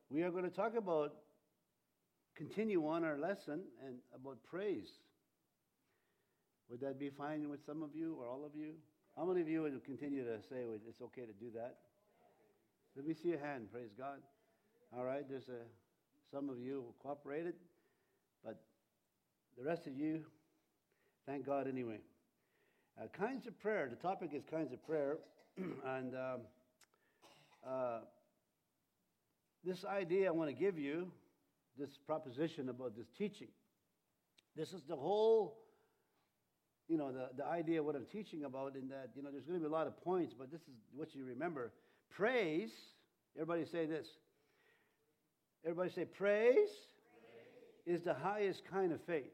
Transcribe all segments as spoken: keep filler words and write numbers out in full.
we are going to talk about, continue on our lesson and about praise. Would that be fine with some of you or all of you? How many of you would continue to say it's okay to do that? Let me see a hand, praise God. All right, there's a, some of you who cooperated, but the rest of you, thank God anyway. Uh, kinds of prayer, the topic is kinds of prayer, and um, uh, this idea I want to give you, this proposition about this teaching, this is the whole, you know, the, the idea of what I'm teaching about, in that, you know, there's going to be a lot of points, but this is what you remember. Praise, everybody say this. Everybody say, praise, praise is the highest kind of faith.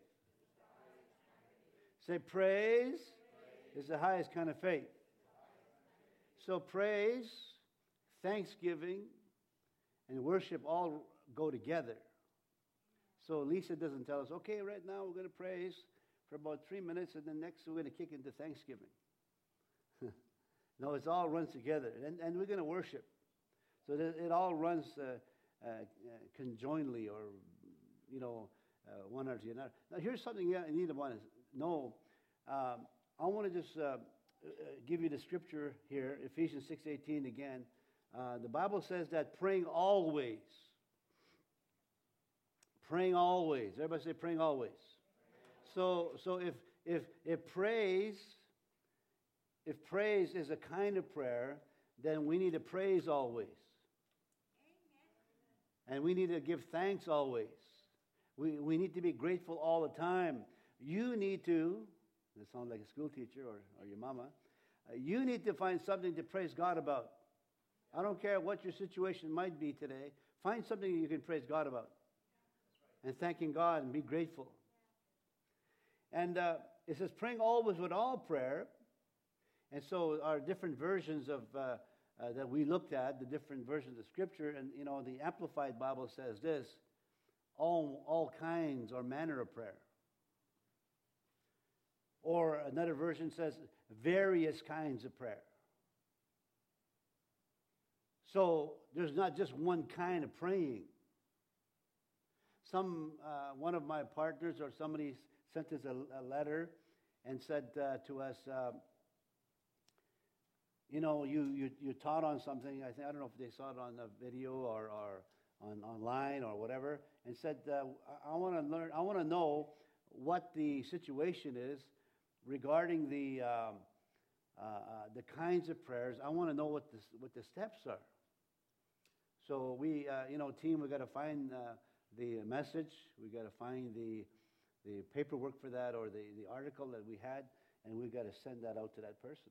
Say, praise, praise is the highest kind of faith. So praise, thanksgiving, and worship all go together. So Lisa doesn't tell us, okay, right now we're going to praise for about three minutes, and then next we're going to kick into thanksgiving. No, it all runs together, and, and we're going to worship. So that it all runs uh, uh, conjointly, or, you know, uh, one or the other. Now, here's something you need to want to know. Um, I want to just uh, uh, give you the scripture here, Ephesians six eighteen again. Uh, the Bible says that praying always. Praying always. Everybody say praying always. So, so if if if praise, if praise is a kind of prayer, then we need to praise always. And we need to give thanks always. We we need to be grateful all the time. You need to, this sounds like a school teacher or, or your mama, uh, you need to find something to praise God about. I don't care what your situation might be today. Find something you can praise God about. And thanking God and be grateful. And uh, it says praying always with all prayer. And so our different versions of uh, uh, that we looked at, the different versions of Scripture, and you know, the Amplified Bible says this: all all kinds or manner of prayer. Or another version says various kinds of prayer. So there's not just one kind of praying. Some uh, one of my partners or somebody sent us a, a letter and said uh, to us, uh, you know, you, you you taught on something. I think I don't know if they saw it on the video or, or on online or whatever, and said, uh, I, I want to learn. I want to know what the situation is regarding the um, uh, uh, the kinds of prayers. I want to know what the what the steps are. So we, uh, you know, team, we got to find uh, the message. We got to find the the paperwork for that, or the, the article that we had, and we got to send that out to that person.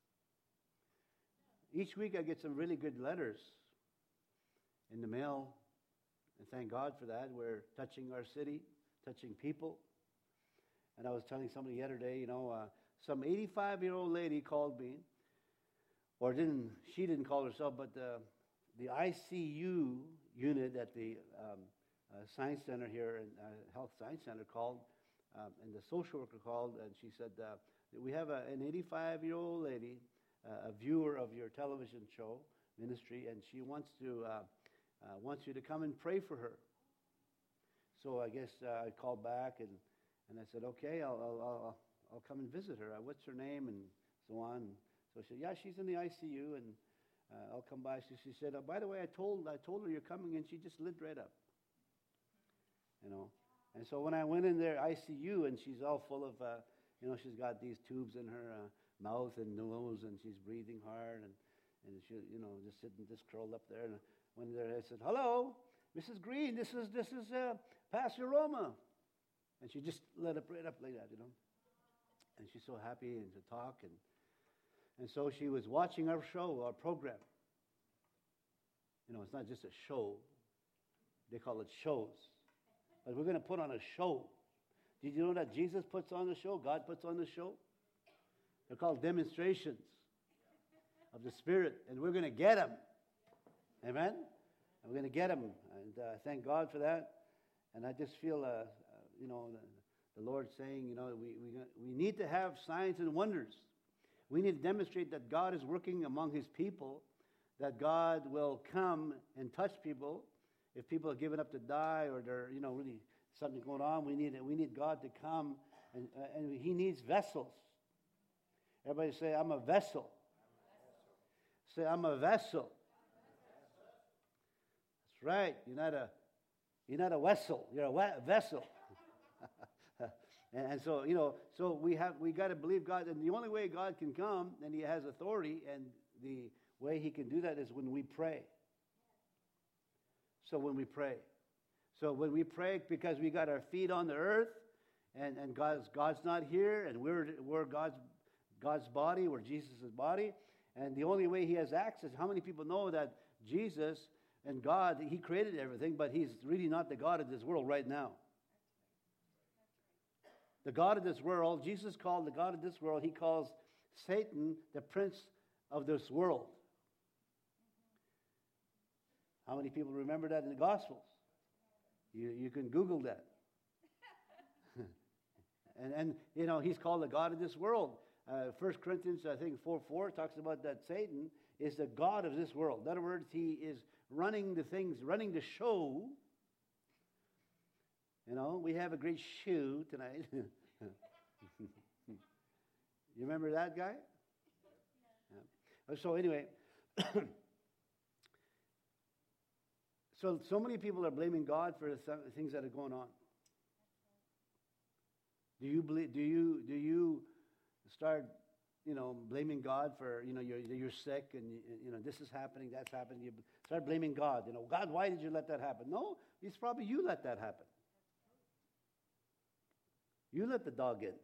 Each week I get some really good letters in the mail, and thank God for that. We're touching our city, touching people. And I was telling somebody the other day, you know, uh, some eighty-five-year-old lady called me, or didn't she didn't call herself, but the, the I C U unit at the um, uh, Science Center here, and uh, Health Science Center called, um, and the social worker called, and she said, uh, we have a, an eighty-five-year-old lady, uh, a viewer of your television show ministry, and she wants to uh, uh, wants you to come and pray for her. So I guess uh, I called back, and And I said, okay, I'll, I'll, I'll, I'll come and visit her. What's her name? And so on. So she said, yeah, she's in the I C U, and uh, I'll come by. So she said, oh, by the way, I told I told her you're coming, and she just lit right up. You know. And so when I went in there, I C U, and she's all full of, uh, you know, she's got these tubes in her uh, mouth and nose, and she's breathing hard, and, and she, you know, just sitting, just curled up there. And when there, I said, hello, Missus Green, this is, this is uh, Pastor Roma. And she just let up right up like that, you know. And she's so happy and to talk. And and so she was watching our show, our program. You know, it's not just a show. They call it shows. But we're going to put on a show. Did you know that Jesus puts on the show? God puts on the show? They're called demonstrations of the Spirit. And we're going to get them. Amen? And we're going to get them. And uh, thank God for that. And I just feel... Uh, You know, the, the Lord saying, you know, we, we we need to have signs and wonders. We need to demonstrate that God is working among His people, that God will come and touch people if people are giving up to die or they're, you know, really something going on, we need we need God to come, and, uh, and He needs vessels. Everybody say, I'm a vessel. Say, I'm a vessel. That's right. You're not a, you're not a vessel. You're a we- vessel. and, and so, you know, so we have we got to believe God, and the only way God can come, and He has authority, and the way He can do that is when we pray. So when we pray. So when we pray, because we got our feet on the earth, and, and God's God's not here, and we're we're God's God's body, we're Jesus' body, and the only way He has access. How many people know that Jesus and God, He created everything, but He's really not the God of this world right now. The God of this world, Jesus called the God of this world, He calls Satan the prince of this world. How many people remember that in the Gospels? You you can Google that. and, and, you know, He's called the God of this world. Uh, First Corinthians, I think, four four talks about that Satan is the God of this world. In other words, he is running the things, running the show. You know, we have a great show tonight. You remember that guy? Yeah. So anyway, so so many people are blaming God for the things that are going on. Do you believe? Do you do you start, you know, blaming God for, you know, you're you're sick and you, you know this is happening, that's happening. You start blaming God. You know, God, why did you let that happen? No, it's probably you let that happen. You let the dog in.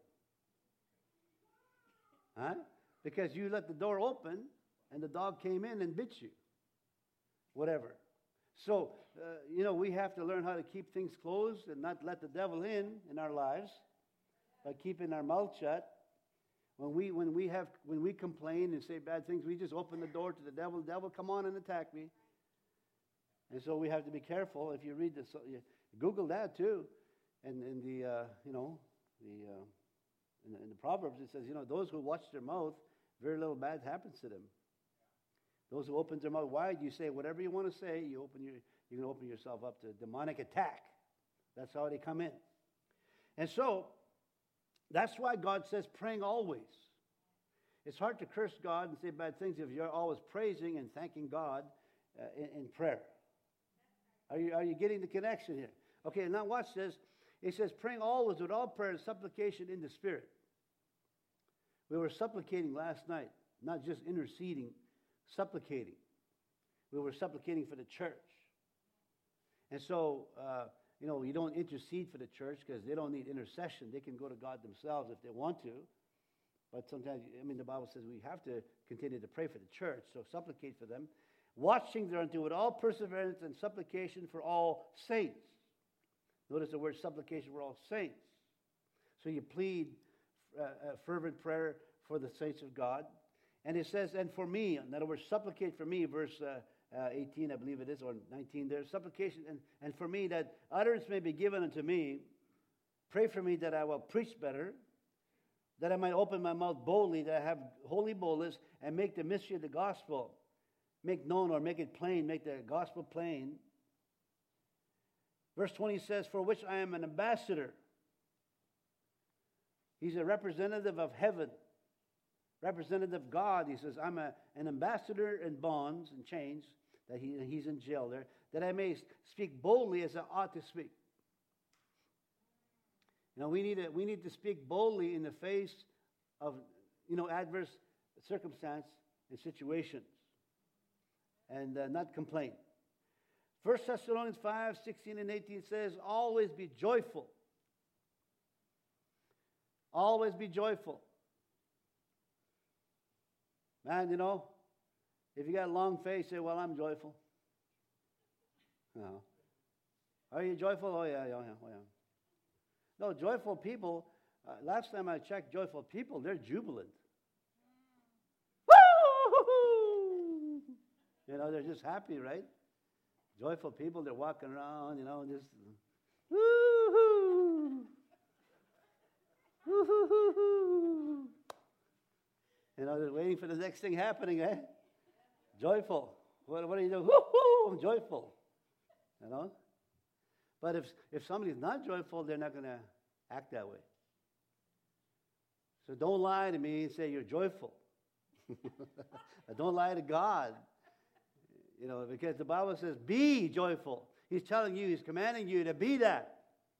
Huh? Because you let the door open and the dog came in and bit you. Whatever. So, uh, you know, we have to learn how to keep things closed and not let the devil in in our lives by keeping our mouth shut. When we when we have when we complain and say bad things, we just open the door to the devil. Devil, come on and attack me. And so we have to be careful. If you read this, Google that too, and in the uh, you know the uh, in, the in the Proverbs it says, you know, those who watch their mouth, very little bad happens to them. Those who open their mouth wide, you say whatever you want to say. You open your you can open yourself up to demonic attack. That's how they come in. And so that's why God says praying always. It's hard to curse God and say bad things if you're always praising and thanking God uh, in, in prayer. Are you, are you getting the connection here? Okay, now watch this. It says praying always with all prayer and supplication in the Spirit. We were supplicating last night, not just interceding, supplicating. We were supplicating for the church. And so, uh, you know, you don't intercede for the church because they don't need intercession. They can go to God themselves if they want to. But sometimes, I mean, the Bible says we have to continue to pray for the church, so supplicate for them. Watching thereunto with all perseverance and supplication for all saints. Notice the word supplication for all saints. So you plead uh, a fervent prayer for the saints of God. And it says, and for me, in other words, supplicate for me, verse uh, uh, eighteen, I believe it is, or nineteen there, supplication, and, and for me that utterance may be given unto me. Pray for me that I will preach better, that I might open my mouth boldly, that I have holy boldness, and make the mystery of the gospel, make known or make it plain, make the gospel plain. Verse twenty says, for which I am an ambassador. He's a representative of heaven. Representative of God. He says, I'm a, an ambassador in bonds and chains, that he, he's in jail there, that I may speak boldly as I ought to speak. You know, we need, to, we need to speak boldly in the face of, you know, adverse circumstance and situations, and uh, not complain. First Thessalonians five, sixteen and eighteen says, always be joyful. Always be joyful. Man, you know, if you got a long face, say, well, I'm joyful. No. Are you joyful? Oh, yeah, yeah, yeah. Oh, yeah. No, joyful people, uh, last time I checked joyful people, they're jubilant. Woo! You know, they're just happy, right? Joyful people, they're walking around, you know, just woo-hoo! Woo-hoo-hoo-hoo! You know, they're waiting for the next thing happening, eh? Joyful. What, what are you doing? Woo-hoo! I'm joyful. You know? But if, if somebody's not joyful, they're not going to act that way. So don't lie to me and say you're joyful. Don't lie to God. You know, because the Bible says, be joyful. He's telling you, he's commanding you to be that.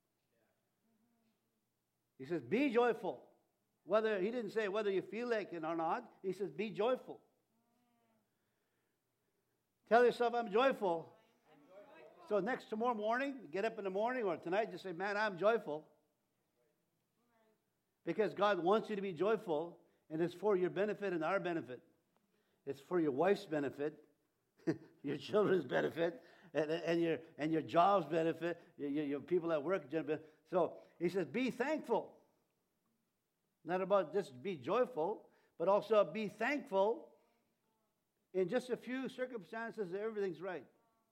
He says, be joyful. Whether, he didn't say whether you feel like it or not. He says, be joyful. Tell yourself, I'm joyful. So next tomorrow morning, get up in the morning or tonight, just say, man, I'm joyful. Because God wants you to be joyful, and it's for your benefit and our benefit. It's for your wife's benefit, your children's benefit, and, and your and your job's benefit, your, your people at work benefit. So he says, be thankful. Not about just be joyful, but also be thankful. In just a few circumstances, everything's right.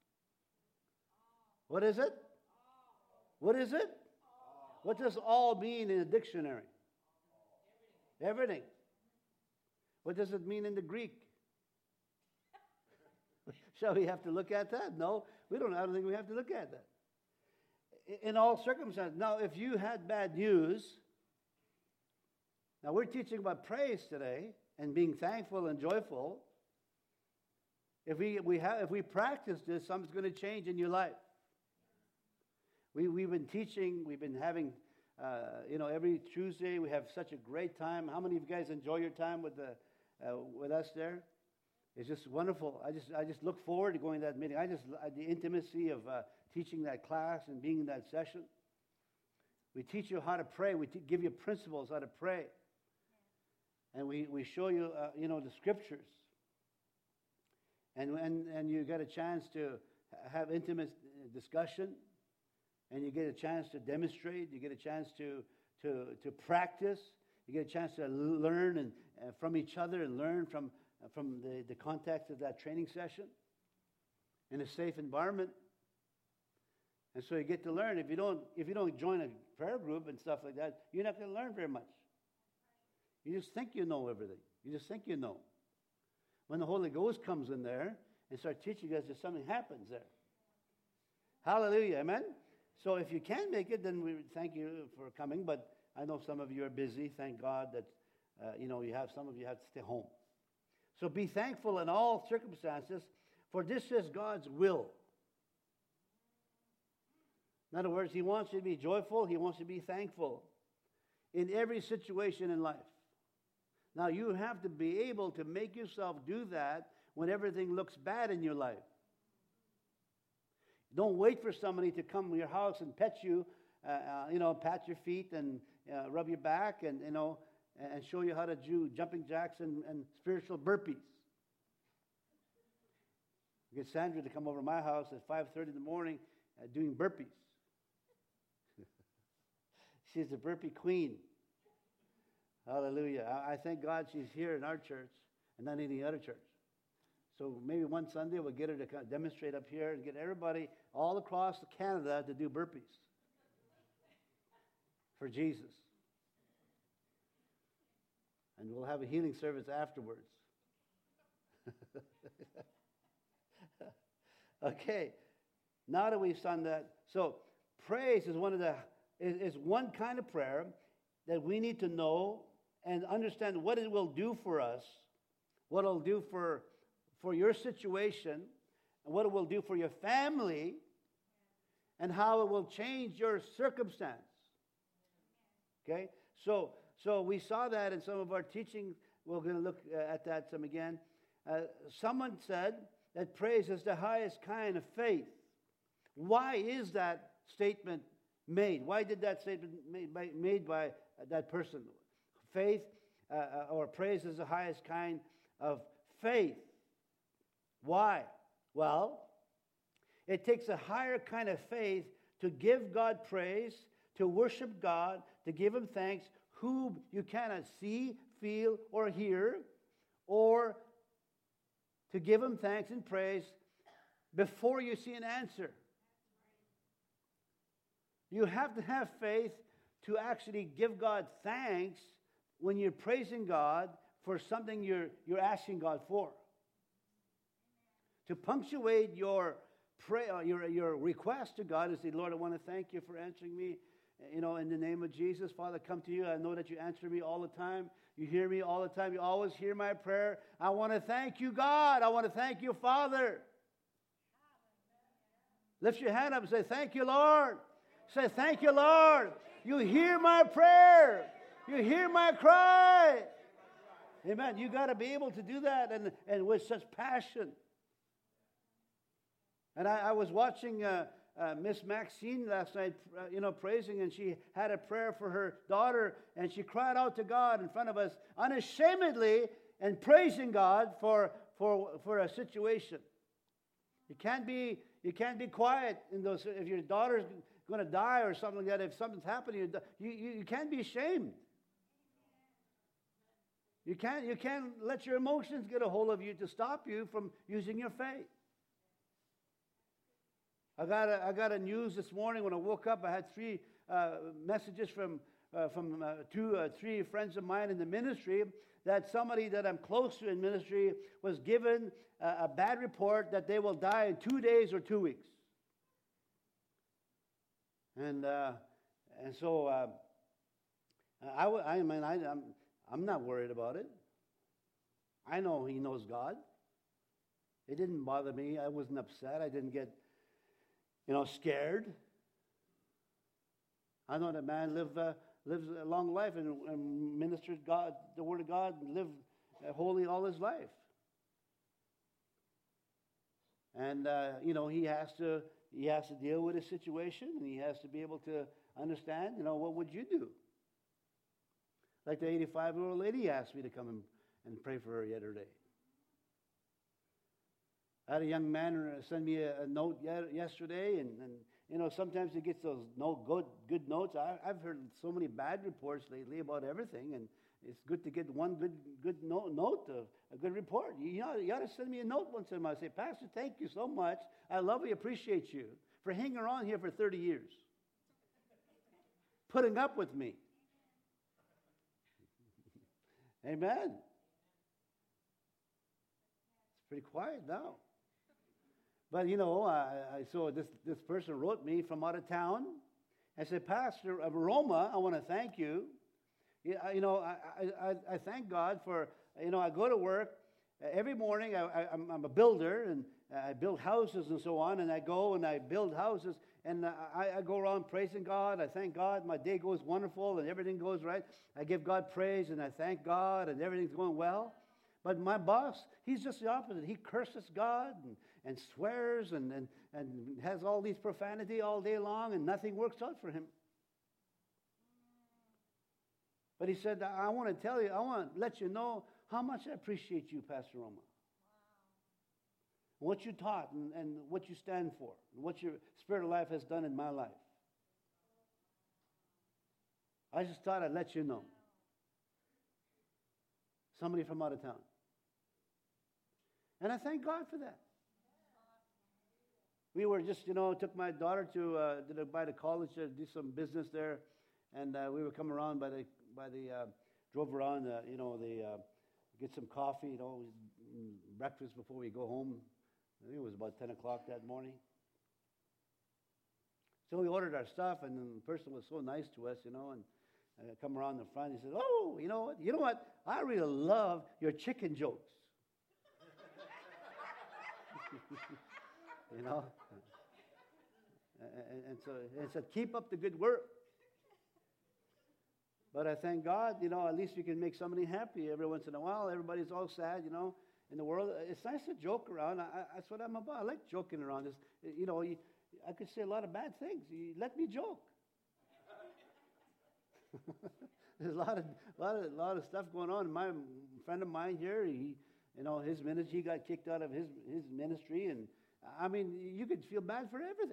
What is it? What is it? What does all mean in a dictionary? Everything. What does it mean in the Greek? Shall we have to look at that? No, we don't. I don't think we have to look at that. In all circumstances. Now, if you had bad news, now we're teaching about praise today and being thankful and joyful. If we, we have, if we practice this, something's going to change in your life. We, we've been teaching, we've been having, uh, you know, every Tuesday we have such a great time. How many of you guys enjoy your time with, the, uh, with us there? It's just wonderful. I just, I just look forward to going to that meeting. I just, the intimacy of uh, teaching that class and being in that session. We teach you how to pray. We t- give you principles how to pray. And we, we show you, uh, you know, the scriptures. And, and, and you get a chance to have intimate discussion. And you get a chance to demonstrate. You get a chance to, to, to practice. You get a chance to learn and, uh, from each other and learn from, uh, from the, the context of that training session in a safe environment. And so you get to learn. If you don't, if you don't join a prayer group and stuff like that, you're not going to learn very much. You just think you know everything. You just think you know. When the Holy Ghost comes in there and starts teaching us, that something happens there. Hallelujah, amen? So if you can make it, then we thank you for coming. But I know some of you are busy. Thank God that, uh, you know, you have some of you have to stay home. So be thankful in all circumstances, for this is God's will. In other words, He wants you to be joyful. He wants you to be thankful in every situation in life. Now, you have to be able to make yourself do that when everything looks bad in your life. Don't wait for somebody to come to your house and pet you, uh, uh, you know, pat your feet and uh, rub your back and, you know, and show you how to do jumping jacks and, and spiritual burpees. Get Sandra to come over to my house at five thirty in the morning uh, doing burpees. She's the burpee queen. Hallelujah. I, I thank God she's here in our church and not any other church. So maybe one Sunday we'll get her to kind of demonstrate up here and get everybody all across Canada to do burpees for Jesus. And we'll have a healing service afterwards. Okay. Now that we've done that, so praise is one of the is, is one kind of prayer that we need to know and understand what it will do for us, what it'll do for for your situation, and what it will do for your family, and how it will change your circumstance. Okay? So, so we saw that in some of our teaching. We're going to look at that some again. Uh, someone said that praise is the highest kind of faith. Why is that statement made? Why did that statement made by, made by that person? Faith uh, or praise is the highest kind of faith. Why? Well, it takes a higher kind of faith to give God praise, to worship God, to give Him thanks, who you cannot see, feel, or hear, or to give Him thanks and praise before you see an answer. You have to have faith to actually give God thanks when you're praising God for something you're, you're asking God for. To punctuate your pray uh, your, your request to God and say, Lord, I want to thank you for answering me. You know, in the name of Jesus, Father, come to you. I know that you answer me all the time. You hear me all the time. You always hear my prayer. I want to thank you, God. I want to thank you, Father. Lift your hand up and say, thank you, Lord. Say, thank you, Lord. You hear my prayer. You hear my cry. Amen. You got to be able to do that, and, and with such passion. And I, I was watching uh, uh, Miss Maxine last night, uh, you know, praising, and she had a prayer for her daughter, and she cried out to God in front of us unashamedly and praising God for, for, for a situation. You can't be you can't be quiet in those. If your daughter's going to die or something like that, if something's happening, you, you, you can't be ashamed. You can't, you can't let your emotions get a hold of you to stop you from using your faith. I got a, I got a news this morning when I woke up. I had three uh, messages from uh, from uh, two, uh, three friends of mine in the ministry that somebody that I'm close to in ministry was given a, a bad report that they will die in two days or two weeks. And uh, and so uh, I, I mean I, I'm I'm not worried about it. I know He knows God. It didn't bother me. I wasn't upset. I didn't get, you know, scared. I know that man lived uh, lives a long life and, and ministered God, the Word of God, and lived uh, holy all his life. And uh, you know, he has to he has to deal with his situation, and he has to be able to understand. You know, what would you do? Like the eighty-five-year-old lady asked me to come and, and pray for her yesterday. I had a young man send me a, a note yesterday, and, and you know, sometimes he gets those no good good notes. I, I've heard so many bad reports lately about everything, and it's good to get one good good note, note a, a good report. You know, you ought to send me a note once in a while. Say, Pastor, thank you so much. I love you, appreciate you for hanging around here for thirty years, putting up with me. Amen. It's pretty quiet now. But, you know, I, I saw this, this person wrote me from out of town. I said, Pastor of Roma, I want to thank you. Yeah, you know, I, I, I thank God for, you know, I go to work every morning. I, I, I'm, I'm a builder, and I build houses and so on, and I go and I build houses, and I, I go around praising God. I thank God. My day goes wonderful, and everything goes right. I give God praise, and I thank God, and everything's going well. But my boss, he's just the opposite. He curses God and, and swears and, and, and has all these profanity all day long, and nothing works out for him. But he said, I want to tell you, I want to let you know how much I appreciate you, Pastor Roma. Wow. What you taught and, and what you stand for, and what your Spirit of Life has done in my life. I just thought I'd let you know. Somebody from out of town. And I thank God for that. We were just, you know, took my daughter to uh, to by the college to do some business there, and uh, we were coming around by the by the uh, drove around, uh, you know, the uh, get some coffee, you know, breakfast before we go home. I think it was about ten o'clock that morning. So we ordered our stuff, and the person was so nice to us, you know, and uh, come around the front. He said, "Oh, you know what? You know what? I really love your chicken jokes." You know, and, and so it said, "Keep up the good work." But I thank God, you know, at least we can make somebody happy every once in a while. Everybody's all sad, you know, in the world. It's nice to joke around. I, I, that's what I'm about. I like joking around. This, you know, you, I could say a lot of bad things. You let me joke. There's a lot of, lot of, lot of stuff going on. My friend of mine here, he, you know, his ministry, he got kicked out of his his ministry, and I mean, you could feel bad for everything.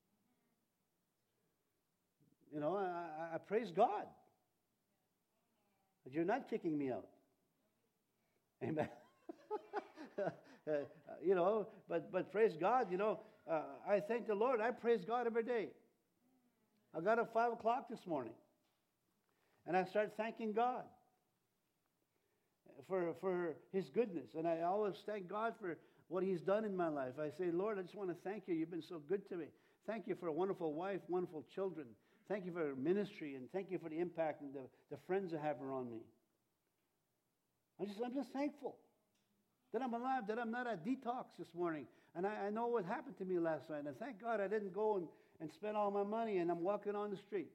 You know, I, I praise God. But you're not kicking me out. Amen. uh, you know, but but praise God, you know, uh, I thank the Lord. I praise God every day. I got up five o'clock this morning, and I started thanking God for, for His goodness. And I always thank God for what He's done in my life. I say, Lord, I just want to thank you. You've been so good to me. Thank you for a wonderful wife, wonderful children. Thank you for ministry, and thank you for the impact and the, the friends I have around me. I'm just, I'm just thankful that I'm alive, that I'm not at detox this morning. And I, I know what happened to me last night. And thank God I didn't go and, and spend all my money and I'm walking on the street.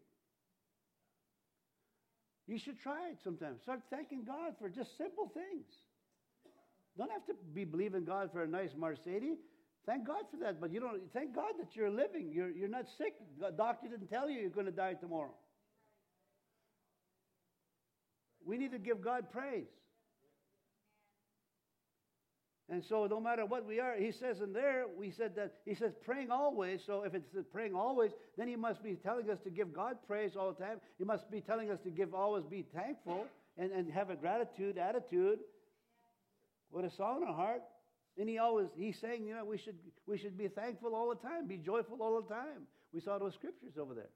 You should try it sometimes. Start thanking God for just simple things. Don't have to be believing God for a nice Mercedes. Thank God for that. But you don't thank God that you're living. You're, you're not sick. The doctor didn't tell you you're going to die tomorrow. We need to give God praise. And so no matter what we are, he says in there, we said that, he says praying always. So if it's praying always, then he must be telling us to give God praise all the time. He must be telling us to give always be thankful and, and have a gratitude attitude with a song in our heart. And he always, he's saying, you know, we should, we should be thankful all the time, be joyful all the time. We saw those scriptures over there.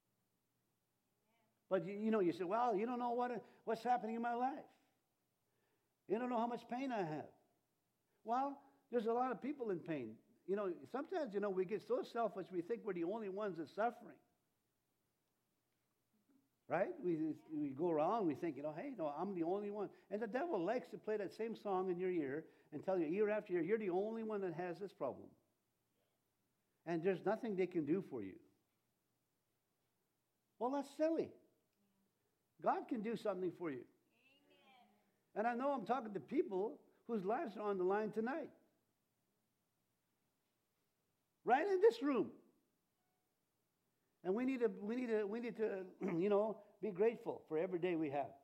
But, you, you know, you say, well, you don't know what what's happening in my life. You don't know how much pain I have. Well, there's a lot of people in pain. You know, sometimes, you know, we get so selfish, we think we're the only ones that's suffering. Right? We, we go around, we think, you know, hey, no, I'm the only one. And the devil likes to play that same song in your ear and tell you year after year, you're the only one that has this problem. And there's nothing they can do for you. Well, that's silly. God can do something for you. Amen. And I know I'm talking to people whose lives are on the line tonight. Right in this room. And we need to, we need to, we need to, you know, be grateful for every day we have.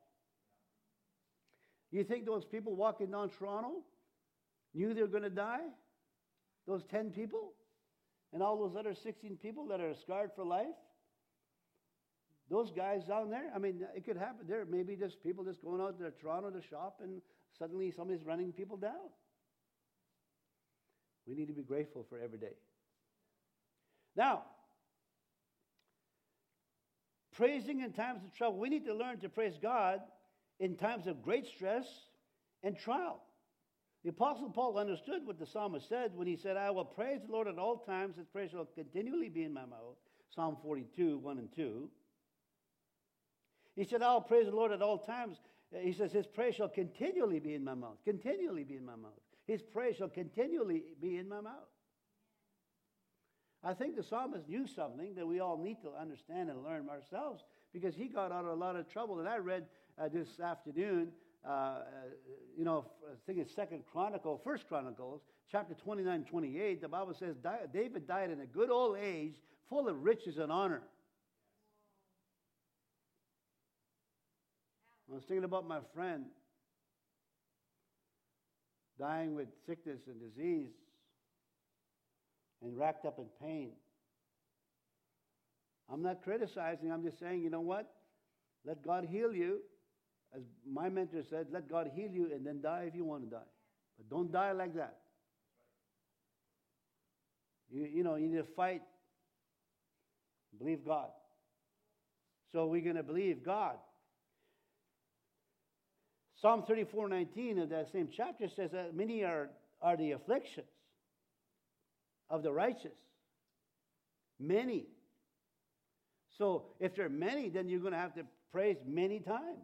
You think those people walking down Toronto knew they were going to die? Those ten people? And all those other sixteen people that are scarred for life? Those guys down there, I mean, it could happen there. Maybe just people just going out to Toronto to shop and suddenly somebody's running people down. We need to be grateful for every day. Now, praising in times of trouble. We need to learn to praise God in times of great stress and trial. The Apostle Paul understood what the psalmist said when he said, I will praise the Lord at all times. His praise shall continually be in my mouth. Psalm forty-two, one and two. He said, I will praise the Lord at all times. He says, his praise shall continually be in my mouth. Continually be in my mouth. His praise shall continually be in my mouth. I think the psalmist knew something that we all need to understand and learn ourselves, because he got out of a lot of trouble. And I read uh, this afternoon, uh, uh, you know, I think it's Second Chronicle, First Chronicles, chapter twenty-nine, twenty-eight. The Bible says David died in a good old age, full of riches and honor. I was thinking about my friend dying with sickness and disease and racked up in pain. I'm not criticizing. I'm just saying, you know what? Let God heal you. As my mentor said, let God heal you and then die if you want to die. But don't die like that. You, you know, you need to fight. Believe God. So we're going to believe God. Psalm thirty-four nineteen of that same chapter says that many are, are the afflictions of the righteous. Many. So if there are many, then you're going to have to praise many times.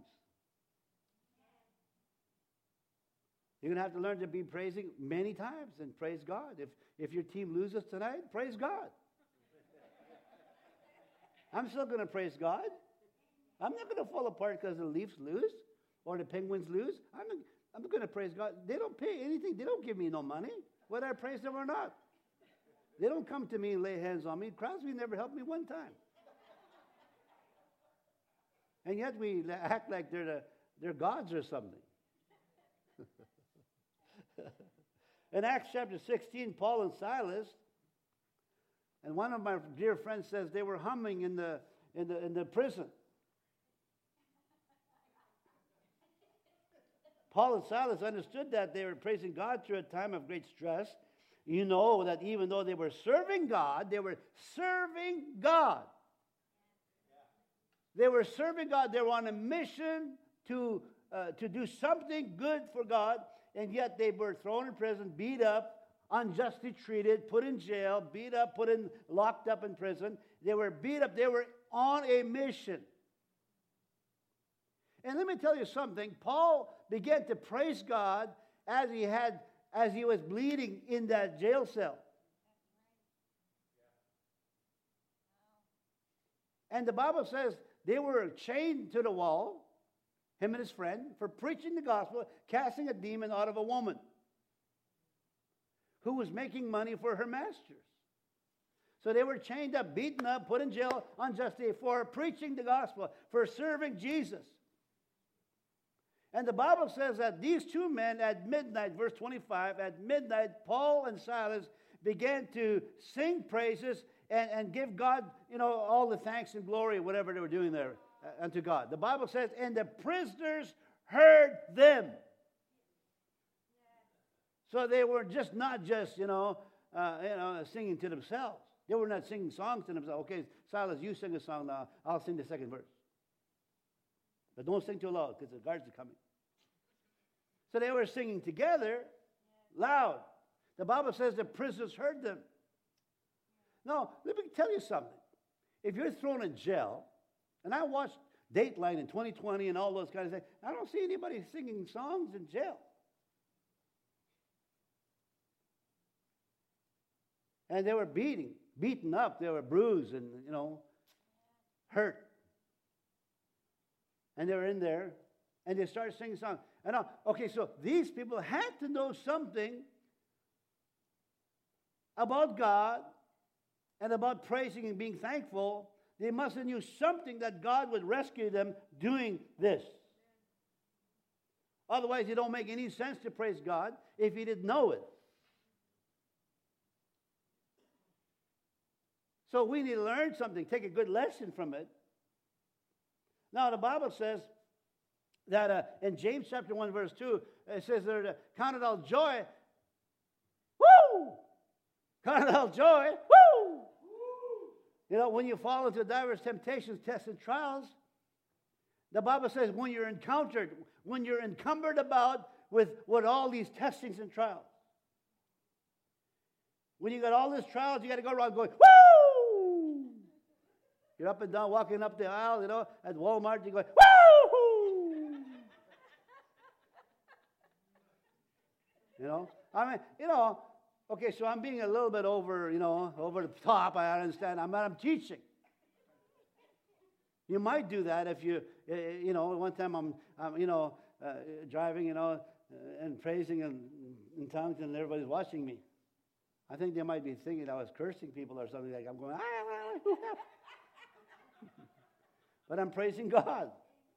You're going to have to learn to be praising many times and praise God. If, if your team loses tonight, praise God. I'm still going to praise God. I'm not going to fall apart because the Leafs lose or the Penguins lose. I'm, I'm going to praise God. They don't pay anything. They don't give me no money, whether I praise them or not. They don't come to me and lay hands on me. Crosby never helped me one time. And yet we act like they're, the, they're gods or something. In Acts chapter sixteen, Paul and Silas, and one of my dear friends says they were humming in the, in the, in the prison. Paul and Silas understood that they were praising God through a time of great stress. You know that even though they were serving God, they were serving God. They were serving God. They were on a mission to, uh, to do something good for God, and yet they were thrown in prison, beat up, unjustly treated, put in jail, beat up, put in, locked up in prison. They were beat up. They were on a mission. And let me tell you something. Paul began to praise God as he had, as he was bleeding in that jail cell. And the Bible says they were chained to the wall, him and his friend, for preaching the gospel, casting a demon out of a woman who was making money for her masters. So they were chained up, beaten up, put in jail unjustly for preaching the gospel, for serving Jesus. And the Bible says that these two men at midnight, verse twenty-five, at midnight, Paul and Silas began to sing praises and, and give God, you know, all the thanks and glory, whatever they were doing there uh, unto God. The Bible says, and the prisoners heard them. So they were just not just, you know, uh, you know, singing to themselves. They were not singing songs to themselves. Okay, Silas, you sing a song now. I'll sing the second verse. But don't sing too loud because the guards are coming. So they were singing together, loud. The Bible says the prisoners heard them. Now, let me tell you something. If you're thrown in jail, and I watched Dateline in twenty twenty and all those kinds of things, I don't see anybody singing songs in jail. And they were beating, beaten up. They were bruised and, you know, hurt. And they were in there, and they started singing songs. And now, okay, so these people had to know something about God and about praising and being thankful. They must have knew something that God would rescue them doing this. Otherwise, it don't make any sense to praise God if you didn't know it. So we need to learn something, take a good lesson from it. Now, the Bible says that uh, in James chapter one, verse two, it says there, count it all joy. Woo! Count it all joy. Woo! You know, when you fall into diverse temptations, tests, and trials, the Bible says when you're encountered, when you're encumbered about with, with all these testings and trials. When you got all these trials, you got to go around going, woo! You're up and down, walking up the aisle, you know, at Walmart, you're going, woo! You know, I mean, you know, okay, so I'm being a little bit over, you know, over the top, I understand. I'm, I'm teaching. You might do that if you, you know, one time I'm, I'm you know, uh, driving, you know, uh, and praising in, in tongues and everybody's watching me. I think they might be thinking I was cursing people or something like I'm going, ah, but I'm praising God.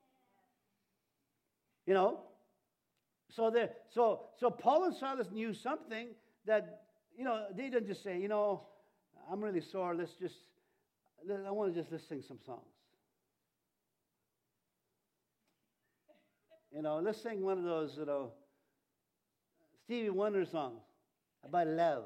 You know, so there, so so Paul and Silas knew something that, you know, they didn't just say, you know, I'm really sore. Let's just, I want to just let's sing some songs. You know, let's sing one of those, you know, Stevie Wonder songs about love.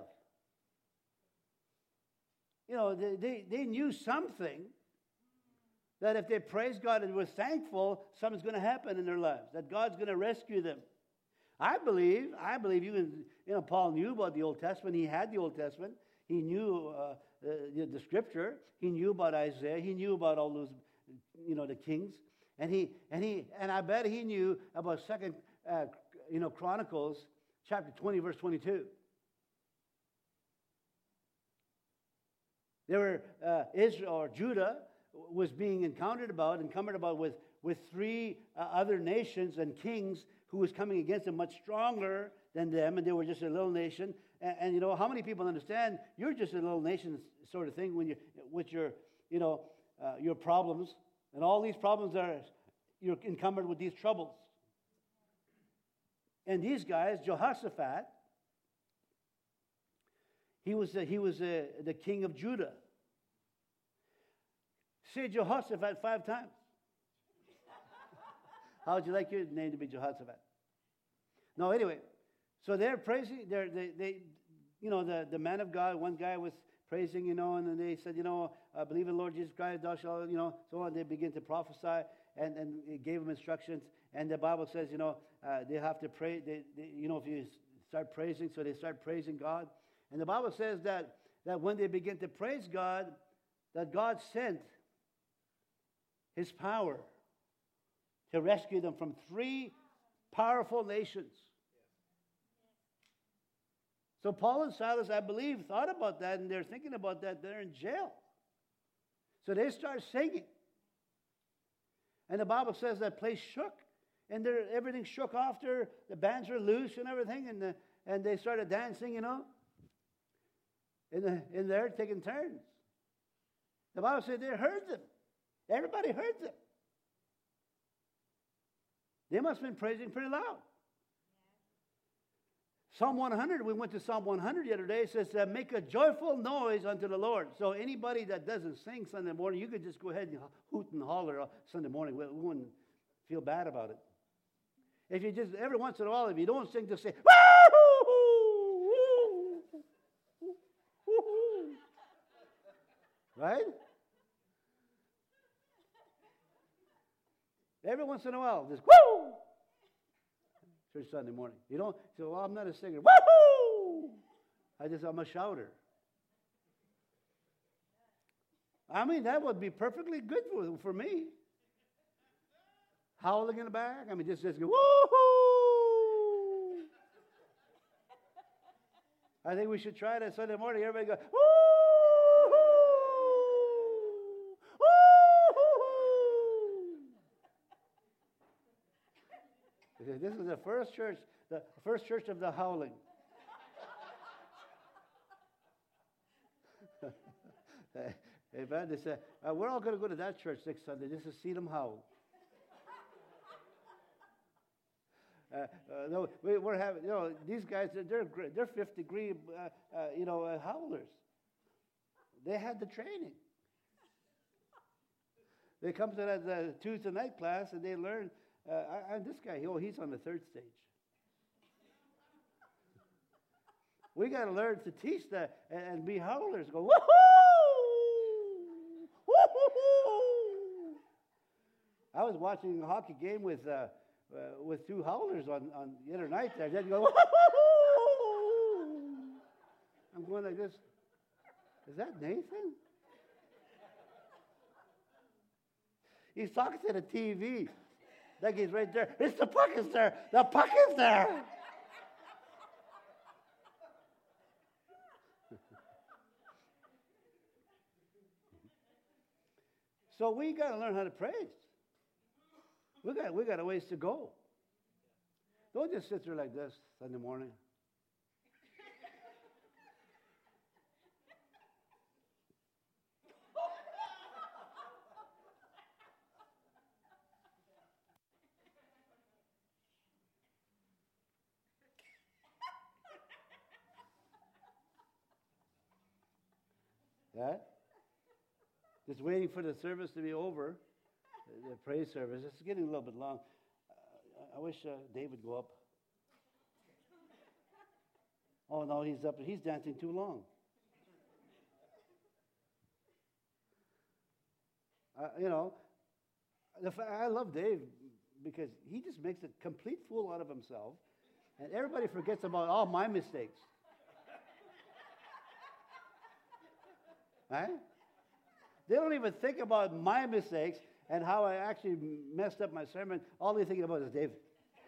You know, they, they, they knew something that if they praised God and were thankful, something's going to happen in their lives, that God's going to rescue them. I believe, I believe you, and, you know, Paul knew about the Old Testament. He had the Old Testament. He knew uh, the, the Scripture. He knew about Isaiah. He knew about all those, you know, the kings. And he, and he, and I bet he knew about Second, uh, you know, Chronicles, chapter twenty, verse twenty-two. There were uh, Israel or Judah was being encountered about, encumbered about with with three uh, other nations and kings who was coming against them, much stronger than them, and they were just a little nation. And, and you know, how many people understand you're just a little nation sort of thing when you with your, you know, uh, your problems. And all these problems are, you're encumbered with these troubles. And these guys, Jehoshaphat, he was, a, he was a, the king of Judah. Say Jehoshaphat five times. How would you like your name to be Jehoshaphat? No, anyway, so they're praising, they're, they, they, you know, the, the man of God, one guy was praising, you know, and then they said, you know, uh, believe in the Lord Jesus Christ, thou shalt, you know, so on. They begin to prophesy, and, and it gave them instructions. And the Bible says, you know, uh, they have to pray. They, they, you know, if you start praising. So they start praising God. And the Bible says that, that when they begin to praise God, that God sent His power to rescue them from three powerful nations. So Paul and Silas, I believe, thought about that, and they're thinking about that. They're in jail. So they start singing. And the Bible says that place shook. And everything shook off there. The bands were loose and everything. And, the, and they started dancing, you know, in, the, in there, taking turns. The Bible said they heard them. Everybody heard them. They must have been praising pretty loud. Psalm one hundred, we went to Psalm one hundred the other day. It says, uh, make a joyful noise unto the Lord. So anybody that doesn't sing Sunday morning, you could just go ahead and hoot and holler Sunday morning. We, we wouldn't feel bad about it. If you just, every once in a while, if you don't sing, just say, right? Every once in a while, just woo! Church Sunday morning. You don't say, well, I'm not a singer. Woohoo! I just, I'm a shouter. I mean, that would be perfectly good for, for me. Howling in the back. I mean, just, just go, woohoo! I think we should try that Sunday morning. Everybody go, woohoo! This is the first church, the first church of the howling. Amen. They said, uh, we're all going to go to that church next Sunday just to see them howl. uh, uh, no, we, we're having, you know, these guys, they're they're fifth degree, uh, uh, you know, uh, howlers. They had the training. They come to that uh, Tuesday night class and they learn. Uh, I, I, this guy, oh, he's on the third stage. We got to learn to teach that and, and be howlers. Go, woohoo! Woohoo! I was watching a hockey game with uh, uh, with two howlers on, on the other night. There, they go, woohoo! I'm going like this. Is that Nathan? He's talking to the T V. Like he's right there. It's the puck is there. The puck is there. So we got to learn how to praise. We got we got a ways to go. Don't just sit there like this Sunday morning. That? Just waiting for the service to be over, the praise service. It's getting a little bit long. Uh, I wish uh, Dave would go up. Oh, no, he's up. He's dancing too long. Uh, you know, the fa- I love Dave because he just makes a complete fool out of himself, and everybody forgets about all my mistakes. Right? They don't even think about my mistakes and how I actually messed up my sermon. All they're thinking about is David.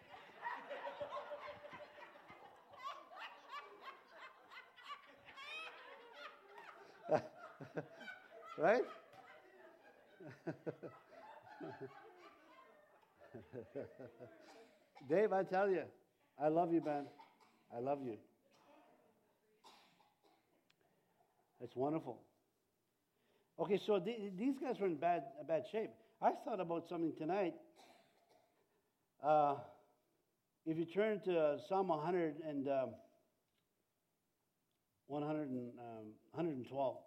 Right? Dave, I tell you, I love you, man. I love you. It's wonderful. Okay, so th- these guys were in bad bad shape. I thought about something tonight. Uh, if you turn to uh, Psalm one hundred and um, one hundred and, um, one hundred twelve.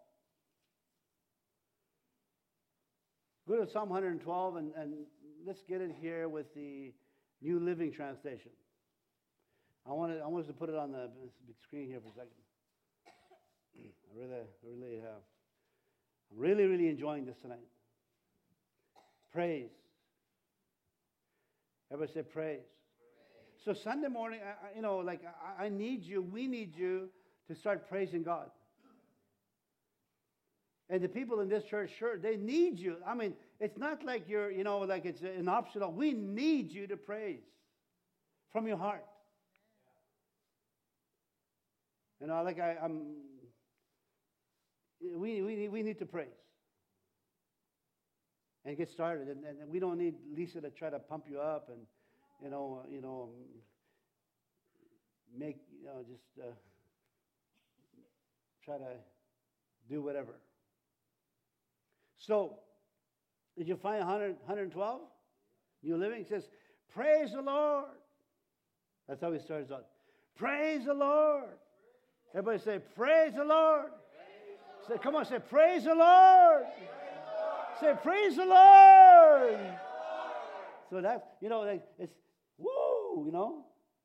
Go to Psalm one hundred twelve and, and let's get it here with the New Living Translation. I want to, I want us to put it on the big screen here for a second. I really, really have. I'm really, really enjoying this tonight. Praise. Everybody say praise. Praise. So Sunday morning, I, I- you know, like I, I need you, we need you to start praising God. And the people in this church, sure, they need you. I mean, it's not like you're, you know, like it's an optional. We need you to praise from your heart. You know, like I, I'm, we, we, we need to praise. And get started. And, and we don't need Lisa to try to pump you up and, you know, you know, make, you know, just uh, try to do whatever. So, did you find one hundred, one twelve? New Living? It says, praise the Lord. That's how he starts out. Praise the Lord. Everybody say, praise the Lord. Praise say, come on, say, praise the Lord. Praise the Lord. Say, praise the Lord. Praise so that's, you know, like, it's, woo, you know.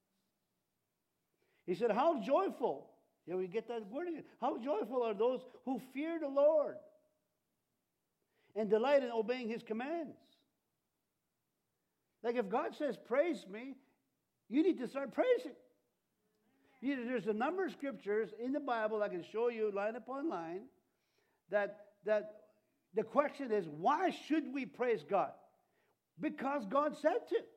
He said, how joyful. Yeah, we get that word again. How joyful are those who fear the Lord and delight in obeying his commands. Like if God says, praise me, you need to start praising. You, there's a number of scriptures in the Bible I can show you line upon line that, that the question is, why should we praise God? Because God said to.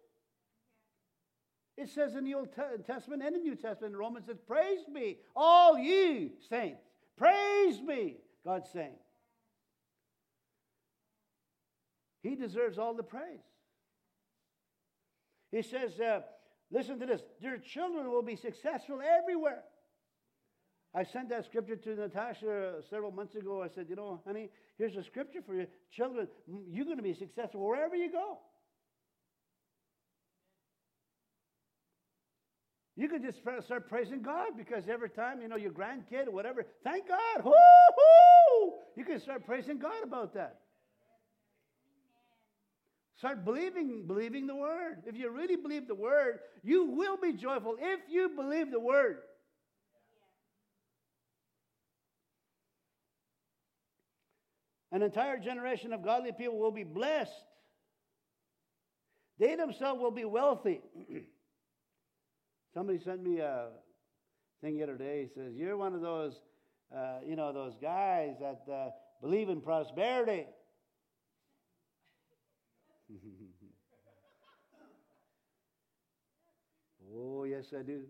It says in the Old Testament and the New Testament, in Romans, it says, praise me, all ye saints. Praise me, God's saying. He deserves all the praise. He says, uh, listen to this, their children will be successful everywhere. I sent that scripture to Natasha several months ago. I said, you know, honey, here's a scripture for your children. You're going to be successful wherever you go. You can just start praising God because every time, you know, your grandkid or whatever, thank God. Woo-hoo! You can start praising God about that. Start believing, believing the word. If you really believe the word, you will be joyful if you believe the word. An entire generation of godly people will be blessed. They themselves will be wealthy. Somebody sent me a thing the other day. He says, you're one of those, uh, you know, those guys that uh, believe in prosperity. Oh, yes, I do.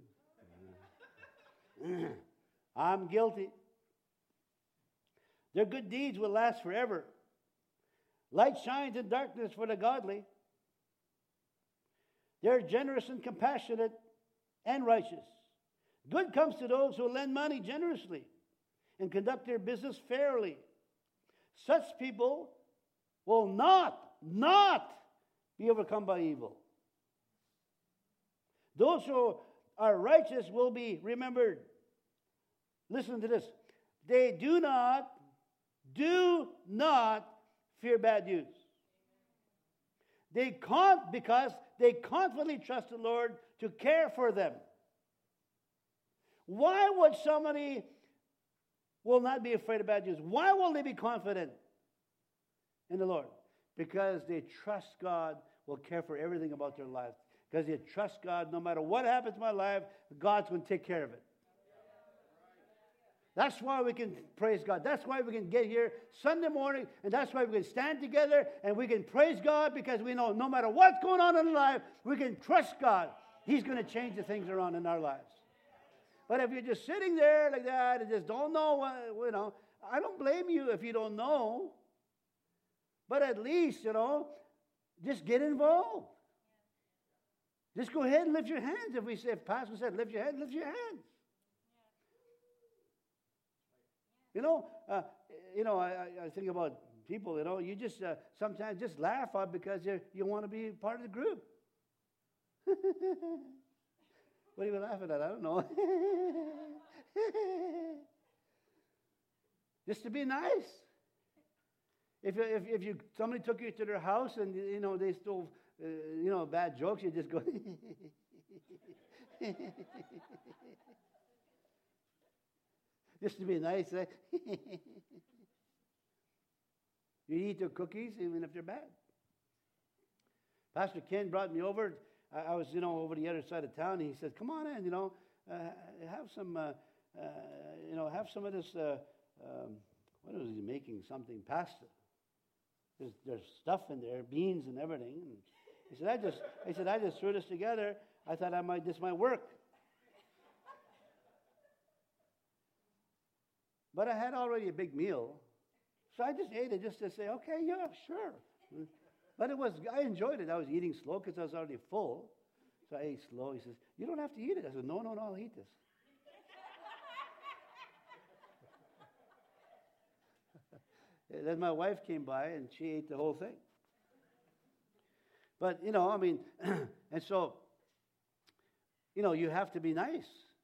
I'm guilty. Their good deeds will last forever. Light shines in darkness for the godly. They're generous and compassionate and righteous. Good comes to those who lend money generously and conduct their business fairly. Such people will not, not be overcome by evil. Those who are righteous will be remembered. Listen to this. They do not, do not fear bad news. They can't, because they confidently trust the Lord to care for them. Why would somebody will not be afraid of bad news? Why will they be confident in the Lord? Because they trust God will care for everything about their life. Because they trust God, no matter what happens in my life, God's going to take care of it. That's why we can praise God. That's why we can get here Sunday morning, and that's why we can stand together and we can praise God, because we know no matter what's going on in our life, we can trust God. He's going to change the things around in our lives. But if you're just sitting there like that and just don't know, what, you know, I don't blame you if you don't know. But at least, you know, just get involved. Just go ahead and lift your hands. If we say, if Pastor said, lift your hands, lift your hands. You know, uh, you know, I, I think about people. You know, you just uh, sometimes just laugh out because you you want to be part of the group. What are you laughing at? I don't know. Just to be nice. If if if you somebody took you to their house and you know they stole uh, you know bad jokes, you just go. Just to be nice. Eh? You eat their cookies even if they're bad. Pastor Ken brought me over I, I was, you know, over the other side of town, and he said, come on in, you know, uh, have some, uh, uh, you know, have some of this, uh, um, what was he making? Something, pasta. There's, there's stuff in there, beans and everything. And he said, I just, he said, I just threw this together. I thought I might, this might work. But I had already a big meal. So I just ate it just to say, okay, yeah, sure. But it was, I enjoyed it. I was eating slow because I was already full. So I ate slow. He says, you don't have to eat it. I said, no, no, no, I'll eat this. Then my wife came by and she ate the whole thing. But, you know, I mean, and so, you know, you have to be nice.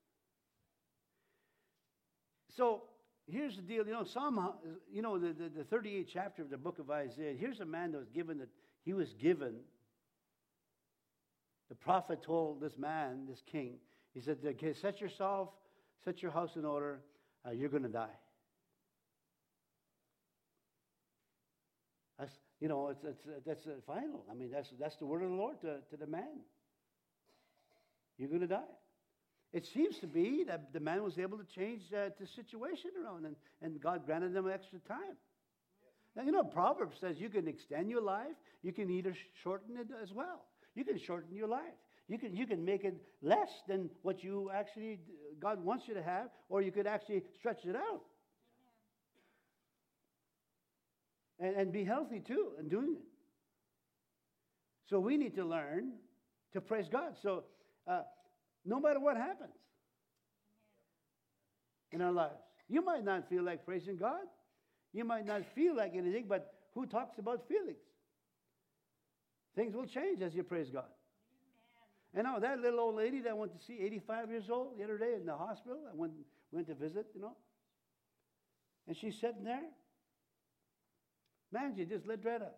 So here's the deal. You know, Psalm, you know, the, the, the thirty-eighth chapter of the book of Isaiah, here's a man that was given, that he was given, the prophet told this man, this king, he said, okay, set yourself, set your house in order, uh, you're going to die. That's, you know, it's, it's, that's the final. I mean, that's, that's the word of the Lord to, to the man. You're going to die. It seems to be that the man was able to change uh, the situation around, and, and God granted them extra time. Now, you know, Proverbs says you can extend your life. You can either shorten it as well. You can shorten your life. You can, you can make it less than what you actually, God wants you to have, or you could actually stretch it out. And, and be healthy, too, in doing it. So we need to learn to praise God. So uh, no matter what happens in our lives, you might not feel like praising God. You might not feel like anything, but who talks about feelings? Things will change as you praise God. And now that little old lady that I went to see, eighty-five years old, the other day in the hospital, I went, went to visit, you know. And she's sitting there. Man, she just lit right up.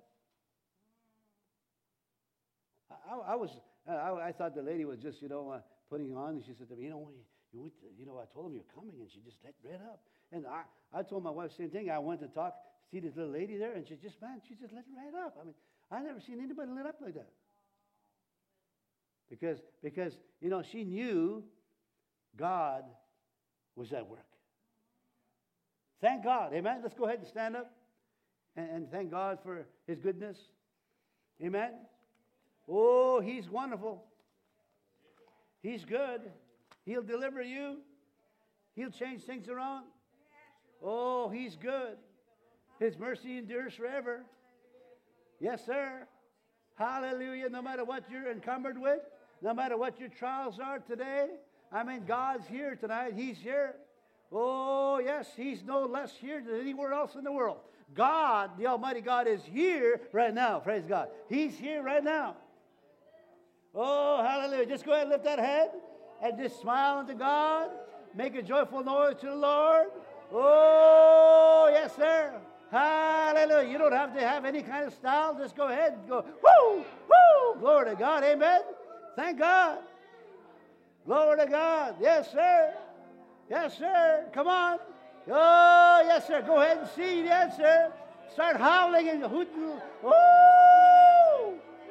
I, I was, I, I thought the lady was just, you know, uh, putting on, and she said to me, you know, you, went to, you know, I told him you're coming, and she just lit right up. And I, I told my wife the same thing. I went to talk, see this little lady there, and she just, man, she just lit right up. I mean, I never seen anybody lit up like that. Because, because, you know, she knew God was at work. Thank God. Amen. Let's go ahead and stand up and, and thank God for His goodness. Amen. Oh, He's wonderful. He's good. He'll deliver you. He'll change things around. Oh, He's good. His mercy endures forever. Yes, sir. Hallelujah. No matter what you're encumbered with, no matter what your trials are today, I mean, God's here tonight. He's here. Oh, yes, He's no less here than anywhere else in the world. God, the Almighty God, is here right now. Praise God. He's here right now. Oh, hallelujah. Just go ahead and lift that head and just smile unto God. Make a joyful noise to the Lord. Oh, yes, sir. Hallelujah. You don't have to have any kind of style. Just go ahead and go, woo, woo. Glory to God. Amen. Thank God. Glory to God. Yes, sir. Yes, sir. Come on. Oh, yes, sir. Go ahead and sing. Yes, sir. Start howling and hooting. Woo!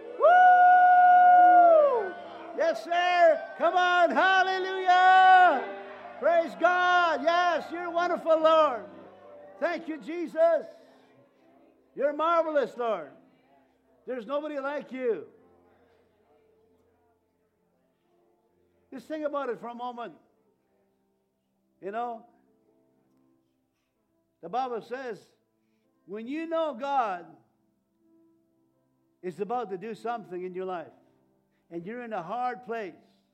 Woo! Yes, sir. Come on. Hallelujah. Praise God. Yes, you're wonderful, Lord. Thank you, Jesus. You're marvelous, Lord. There's nobody like you. Just think about it for a moment. You know, the Bible says, when you know God is about to do something in your life, and you're in a hard place,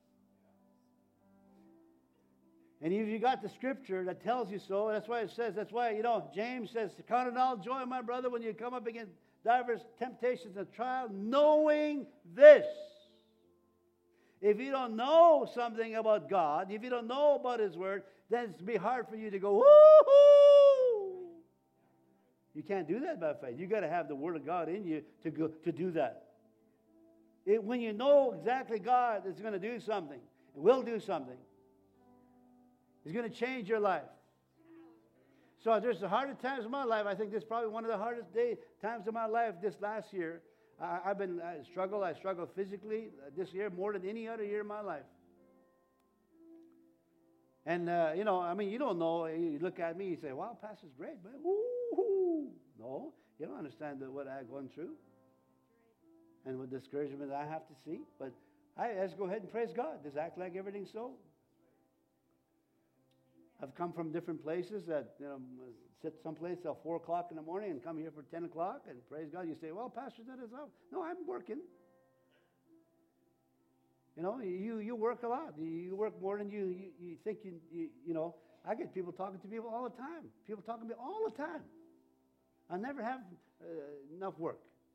and if you got the scripture that tells you so, that's why it says, that's why, you know, James says, count it all joy, my brother, when you come up against diverse temptations and trials, knowing this. If you don't know something about God, if you don't know about His Word, then it's be hard for you to go, woo-hoo! You can't do that by faith. You got to have the Word of God in you to go to do that. It, when you know exactly God is going to do something, and will do something, He's going to change your life. So there's the hardest times of my life. I think this is probably one of the hardest day, times of my life this last year. I, I've been I struggle. I struggle physically this year more than any other year in my life. And, uh, you know, I mean, you don't know. You look at me, you say, wow, Pastor's great, man. Woo-hoo. No, you don't understand what I've gone through and what discouragement I have to see. But I just go ahead and praise God. Just act like everything's so. I've come from different places that, you know, sit someplace till four o'clock in the morning and come here for ten o'clock and praise God. You say, well, Pastor, that is up. No, I'm working. You know, you, you work a lot. You work more than you you, you think you, you, you know. I get people talking to people all the time. People talking to me all the time. I never have uh, enough work.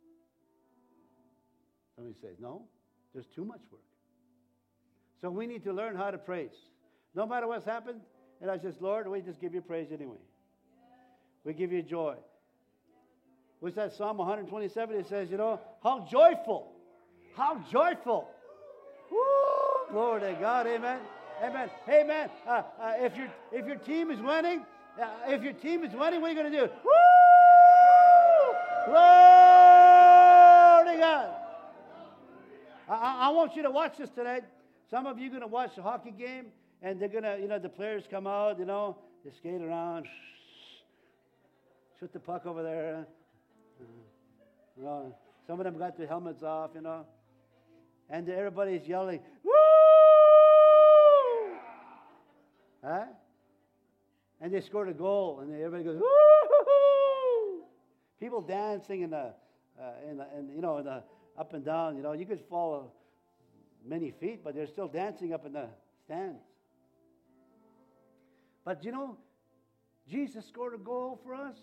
Somebody says, no, there's too much work. So we need to learn how to praise. No matter what's happened, and I says, Lord, we just give you praise anyway. We give you joy. What's that Psalm one twenty-seven? It says, you know, how joyful. How joyful. Woo! Glory to God. Amen. Amen. Hey, man, uh, uh, if, your, if your team is winning, uh, if your team is winning, what are you going to do? Woo! Glory to God. I, I want you to watch this tonight. Some of you are going to watch the hockey game, and they're going to, you know, the players come out, you know, they skate around, shoot the puck over there. You know, some of them got their helmets off, you know, and everybody's yelling, woo! Huh? And they scored a goal, and everybody goes, woo! People dancing in the, uh, in the, in, you know, in the up and down. You know, you could fall many feet, but they're still dancing up in the stands. But you know, Jesus scored a goal for us.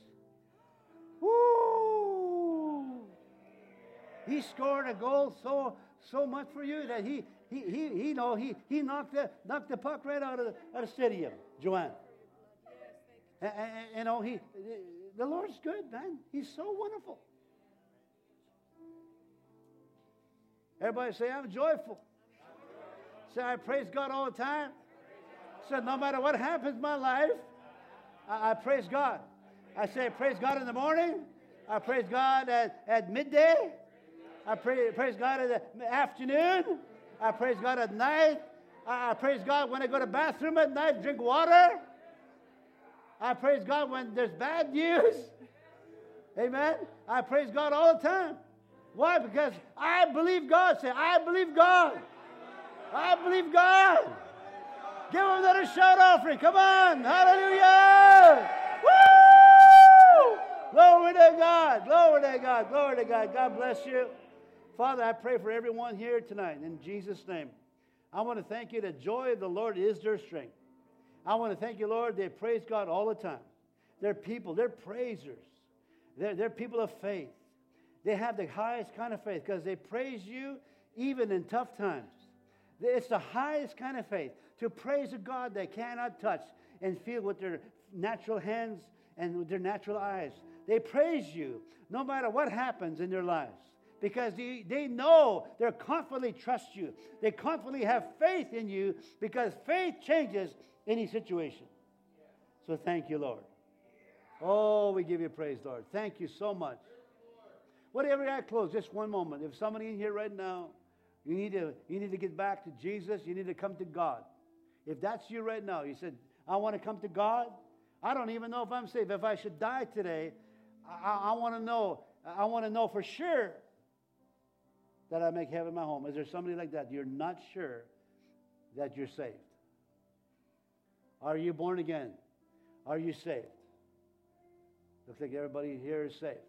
Woo! He scored a goal so so much for you that he he he he you know he he knocked the knocked the puck right out of the, out of the stadium, Joanne. And, and, and, you know, he the Lord's good, man. He's so wonderful. Everybody say, I'm joyful. Say, I praise God all the time. So no matter what happens in my life, I, I praise God. I say, praise God in the morning. I praise God at, at midday. I pray, praise God in the afternoon. I praise God at night. I, I praise God when I go to the bathroom at night, drink water. I praise God when there's bad news. Amen. I praise God all the time. Why? Because I believe God. Say, I believe God. I believe God. Give him another shout offering. Come on. Hallelujah. Woo! Glory to God. Glory to God. Glory to God. God bless you. Father, I pray for everyone here tonight in Jesus' name. I want to thank you. The joy of the Lord is their strength. I want to thank you, Lord. They praise God all the time. They're people. They're praisers. They're, they're people of faith. They have the highest kind of faith because they praise you even in tough times. It's the highest kind of faith to praise a God they cannot touch and feel with their natural hands and with their natural eyes. They praise you no matter what happens in their lives because they, they know they confidently trust you. They confidently have faith in you because faith changes any situation. So thank you, Lord. Oh, we give you praise, Lord. Thank you so much. Whatever I close, just one moment. If somebody in here right now, you need to you need to get back to Jesus. You need to come to God. If that's you right now, you said, I want to come to God. I don't even know if I'm saved. If I should die today, I, I want to know. I want to know for sure that I make heaven my home. Is there somebody like that? You're not sure that you're saved. Are you born again? Are you saved? Looks like everybody here is saved.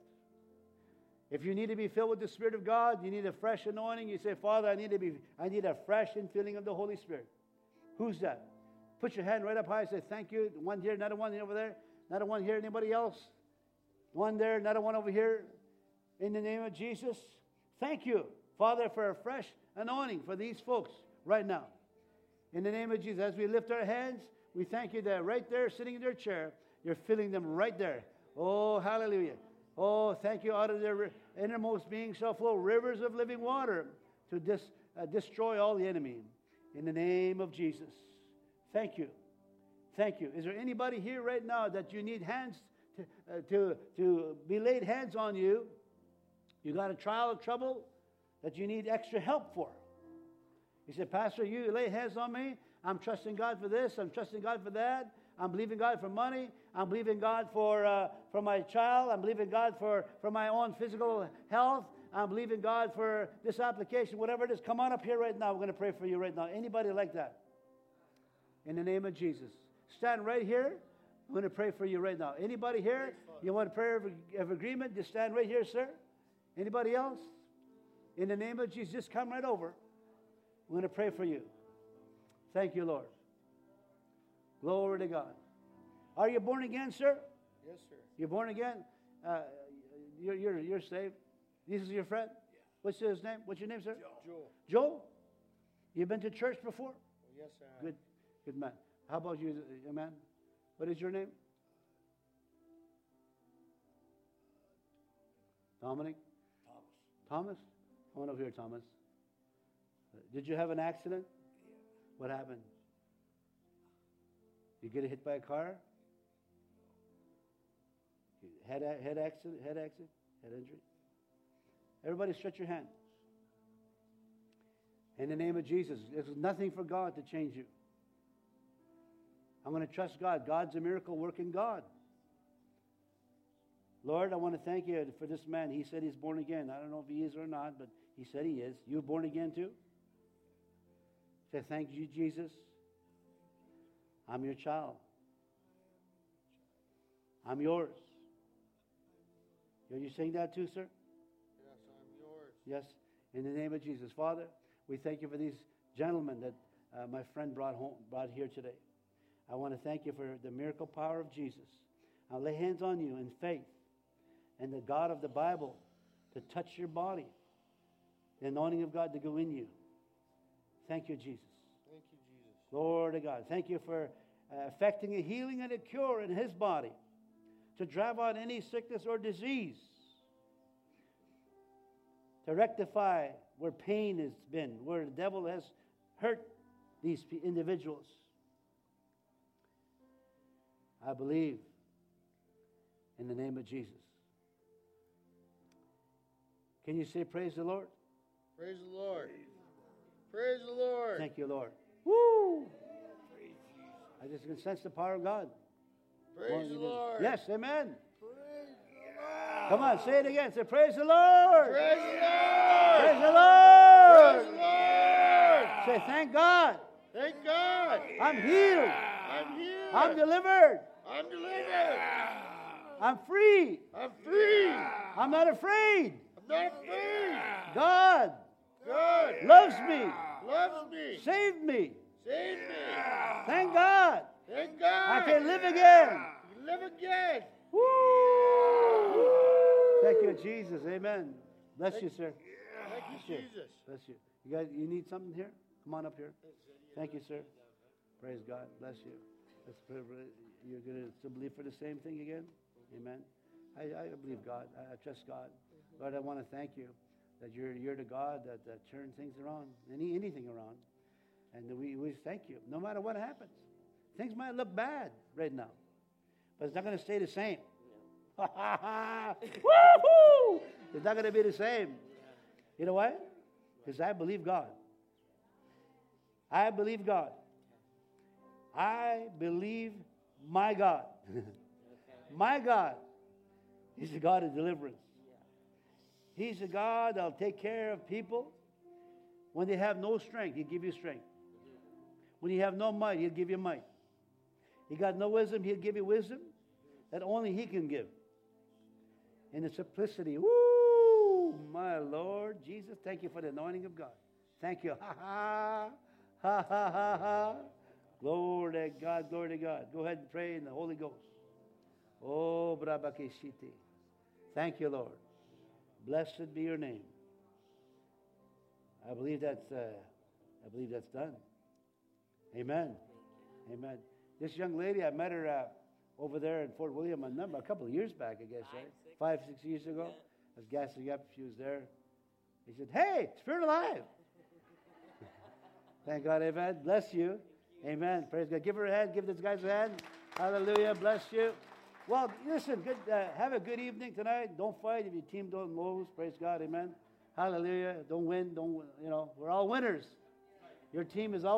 If you need to be filled with the Spirit of God, you need a fresh anointing. You say, Father, I need to be, I need a fresh infilling of the Holy Spirit. Who's that? Put your hand right up high. Say, thank you. One here, another one over there. Another one here. Anybody else? One there, another one over here. In the name of Jesus. Thank you, Father, for a fresh anointing for these folks right now. In the name of Jesus, as we lift our hands, we thank you that right there, sitting in their chair, you're filling them right there. Oh, hallelujah. Oh, thank you. Out of their innermost being shall flow rivers of living water to dis, uh, destroy all the enemy. In the name of Jesus. Thank you. Thank you. Is there anybody here right now that you need hands to, uh, to, to be laid hands on you You got a trial of trouble that you need extra help for. You said, Pastor, you lay hands on me. I'm trusting God for this. I'm trusting God for that. I'm believing God for money. I'm believing God for uh, for my child. I'm believing God for, for my own physical health. I'm believing God for this application, whatever it is. Come on up here right now. We're going to pray for you right now. Anybody like that? In the name of Jesus. Stand right here. I'm going to pray for you right now. Anybody here? You want a prayer of, of agreement? Just stand right here, sir. Anybody else? In the name of Jesus, just come right over. We're going to pray for you. Thank you, Lord. Glory to God. Are you born again, sir? Yes, sir. You're born again? Uh, you're, you're, you're saved? This is your friend? Yeah. What's his name? What's your name, sir? Joe. Joe? You've been to church before? Oh, yes, sir. Good. Good man. How about you, young man? What is your name? Dominic? Thomas. Thomas? Come on over here, Thomas. Uh, Did you have an accident? Yeah. What happened? You get hit by a car? Head, head accident? Head accident? Head injury? Everybody stretch your hand. In the name of Jesus, there's nothing for God to change you. I'm going to trust God. God's a miracle working God. Lord, I want to thank you for this man. He said he's born again. I don't know if he is or not, but he said he is. You born again too? Say, thank you, Jesus. I'm your child. I'm yours. Are you saying that too, sir? Yes, I'm yours. Yes. In the name of Jesus. Father, we thank you for these gentlemen that uh, my friend brought home, brought here today. I want to thank you for the miracle power of Jesus. I'll lay hands on you in faith and the God of the Bible to touch your body, the anointing of God to go in you. Thank you, Jesus. Thank you, Jesus. Lord of God. Thank you for uh, effecting a healing and a cure in his body to drive out any sickness or disease, to rectify where pain has been, where the devil has hurt these individuals. I believe in the name of Jesus. Can you say praise the Lord? Praise the Lord. Praise the Lord. Thank you, Lord. Woo! I just can sense the power of God. Praise the Lord. Yes, amen. Praise the Lord. Come on, say it again. Say praise the Lord. Praise the Lord. Praise the Lord. Praise the Lord. Say thank God. Thank God. I'm healed. I'm healed. I'm delivered. I'm delivered. I'm free. I'm free. I'm not afraid. I'm not afraid. God God loves me. loves me. Saved me. Save me. Thank God. Thank God. I can live again. Live again. Woo! Thank you, Jesus. Amen. Bless you, sir. Thank you, Bless you. Jesus. Bless you. You guys, you need something here? Come on up here. Thank you, sir. Praise God. Bless you. That's a privilege. You're going to still believe for the same thing again? Amen. I, I believe God. I, I trust God. Lord, I want to thank you that you're, you're the God that, that turns things around, any anything around. And we, we thank you. No matter what happens. Things might look bad right now, but it's not going to stay the same. Woo-hoo! It's not going to be the same. You know why? Because I believe God. I believe God. I believe my God. My God is the God of deliverance. He's a God that'll take care of people. When they have no strength, He'll give you strength. When you have no might, He'll give you might. You got no wisdom, He'll give you wisdom that only He can give. In the simplicity, woo, my Lord Jesus, thank you for the anointing of God. Thank you. Ha ha, ha ha ha ha. Glory to God, glory to God. Go ahead and pray in the Holy Ghost. Oh, Brabakeshiti. Thank you, Lord. Blessed be your name. I believe that's uh, I believe that's done. Amen. Amen. This young lady, I met her uh, over there in Fort William a number a couple of years back, I guess, right? Five, six years ago. I was gassing up. She was there. He said, "Hey, Spirit alive." Thank God, amen. Bless you. Amen. Praise God. Give her a hand. Give this guy a hand. Hallelujah. Bless you. Well, listen, good. Uh, have a good evening tonight. Don't fight if your team don't lose. Praise God, amen. Hallelujah. Don't win. Don't, you know, we're all winners. Your team is all